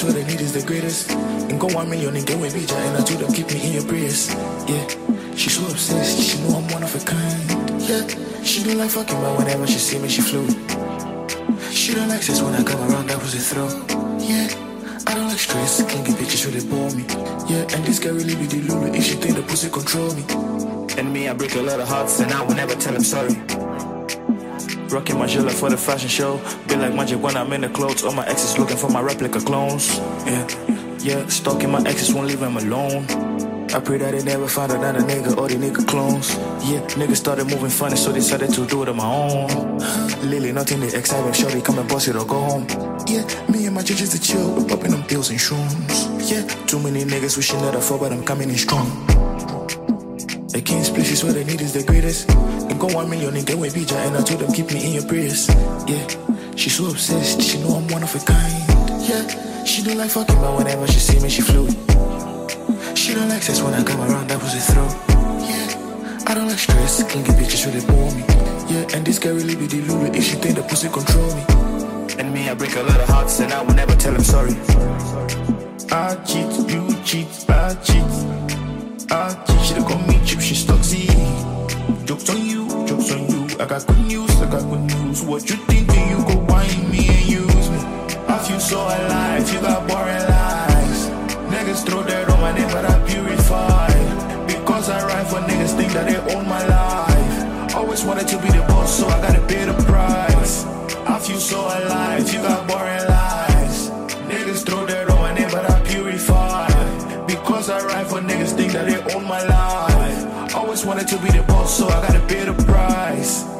what they need is the greatest. And go 1 million and get with Bija, and I told them keep me in your prayers. Yeah, she's so obsessed, she know I'm one of a kind. Yeah, she don't like fucking, but whenever she see me, she flew. She don't like sex when I come around, that was a throw. Yeah, I don't like stress, clingy bitches really bore me. Yeah, and this guy really be the lulu if she think the pussy control me. And me, I break a lot of hearts, and I will never tell him sorry. Rocking my jewelry for the fashion show. Be like magic when I'm in the clothes. All my exes looking for my replica clones. Yeah, stalking my exes won't leave them alone. I pray that they never find another nigga or the nigga clones. Yeah, niggas started moving funny, so decided to do it on my own. Lily, nothing they excite me, shorty, come and boss it or go home. Yeah, me and my judges to chill, we're popping them pills and shrooms. Yeah, too many niggas wishing that I fall, but I'm coming in strong. The king's place is what they need is the greatest. And go 1 million and get with Bija, and I told them keep me in your prayers. Yeah, she's so obsessed, she know I'm one of a kind. Yeah, she don't like fucking, but whenever she see me, she flew. She don't like sex when I come around, that was a throw. Yeah, I don't like stress, clingy bitches really bore me. Yeah, and this guy really be the lulu if she think the pussy control me. And me, I break a lot of hearts, and I will never tell him sorry. I cheat, you cheat, I cheat. She done call me cheap, she's toxic. Jokes on you, jokes on you. I got good news, I got good news. What you think that you go whine me and use me? I feel so alive, you got boring lies. Niggas throw dirt on my name, but I purify. Because I ride for niggas think that they own my life. Always wanted to be the boss, so I gotta pay the price. I feel so alive, you got boring lies. Niggas throw dirt on my name, but I purify. Because I ride for niggas think that they own my life. Always wanted to be the boss, so I gotta pay the price.